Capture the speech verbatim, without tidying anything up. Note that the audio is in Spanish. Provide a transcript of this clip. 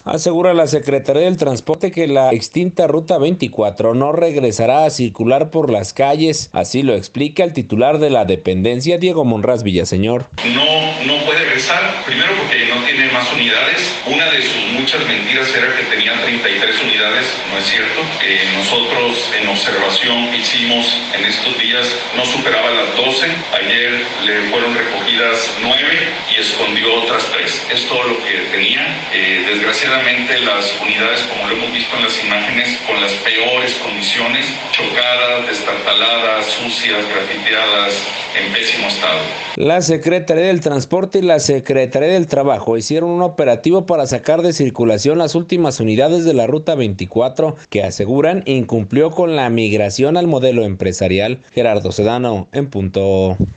Asegura la Secretaría del Transporte que la extinta Ruta veinticuatro no regresará a circular por las calles. Así lo explica el titular de la dependencia, Diego Monraz Villaseñor. No, no puede regresar, primero porque no tiene más unidades. Una de sus muchas mentiras era que tenía treinta y tres unidades, no es cierto. Eh, nosotros en observación que hicimos en estos días no superaba las doce. Ayer le fueron recogidas nueve y escondió otras tres. Es todo lo que tenía. Eh, desgraciadamente las unidades, como lo hemos visto en las imágenes, con las peores condiciones, chocadas, destartaladas, sucias, grafiteadas, en pésimo estado. La Secretaría del Transporte y la Secretaría del Trabajo hicieron un operativo para sacar de circulación las últimas unidades de la Ruta veinticuatro que aseguran incumplió con la migración al modelo empresarial. Gerardo Sedano, en punto.